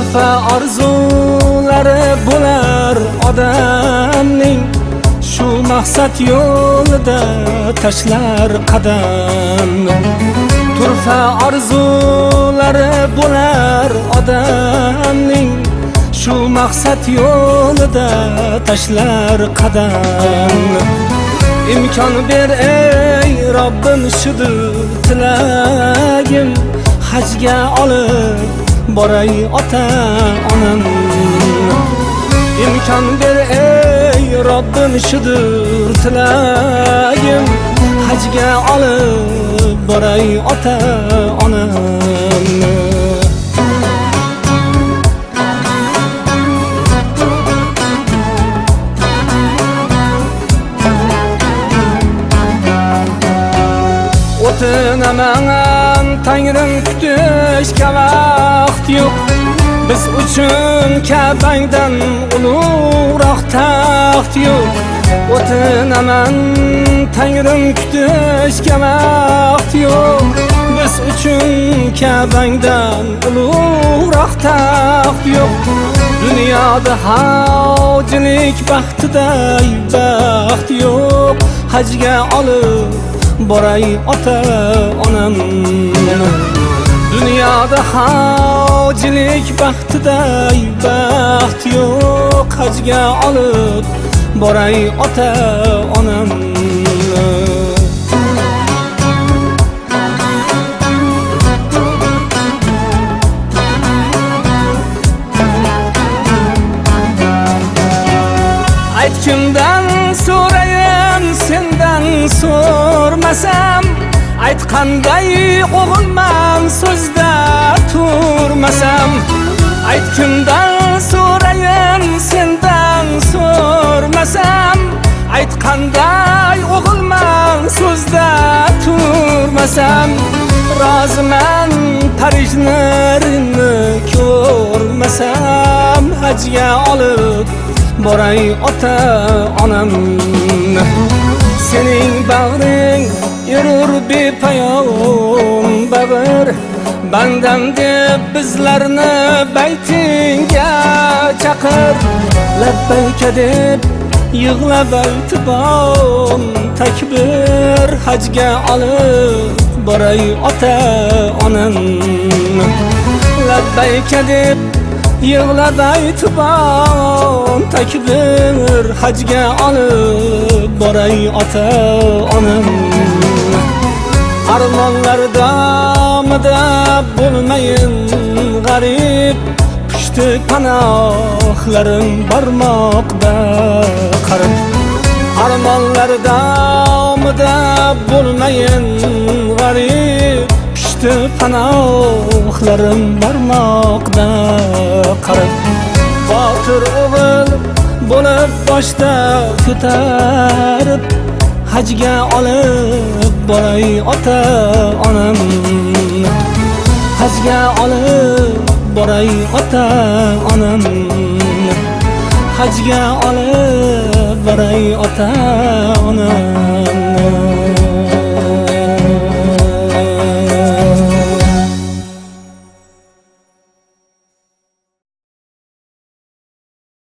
turfa orzulari bo'lar odamning, shu maqsad yo'lida tashlar qadam. Turfa orzulari bo'lar odamning, shu maqsad yo'lida tashlar qadam. İmkon ber ey Robbim, shudir tilagim, hajga olib boray ota onam. İmkon ber ey Robbim, shudir tilagim, hajga olib boray ota onam. O'tinaman Tangrim, kutishga vaqt yo'q. Biz uchun Ka'bangdan ulug'roq taxt yo'q. O'tinaman Tangrim, kutishga vaqt yo'q. Biz uchun Ka'bangdan ulug'roq taxt yo'q. Dunyoda hojilik baxtiday baxt yo'q. Hajga olib boray ota onam. Dunyoda hojilik baxtiday baxt yo'q. Hajga olib boray ota onam. Ayt kimdan so'rayin, sendan so'rmasam. Ayt qanday o'g'ilman, so'zda turmasam. Ayt kimdan so'rayin, sendan so'rmasam. Ayt qanday o'g'ilman, so'zda turmasam. Roziman Parijlarini ko'rmasam. Hajga olib boray ota onam. Sening bag'ring yurur bepoyon bag'ir, bandam deb bizlarni baytingga chaqir. Labbayka deb yig'lab aytibon takbir, hajga olib boray ota onam. Labbayka deb yig'lab aytibon takbir, hajga olib boray ota onam. Armonlar damida bo'lmayin g'arib, pushti panohlarim barmoqda qarib. Armonlar damida bo'lmayin g'arib, pushti panohlarim barmoqda qarib. Botir o'g'il bo'lib boshda ko'tarib, hajga olib boray ota onam. Hajga olib boray ota onam. Hajga olib boray ota onam.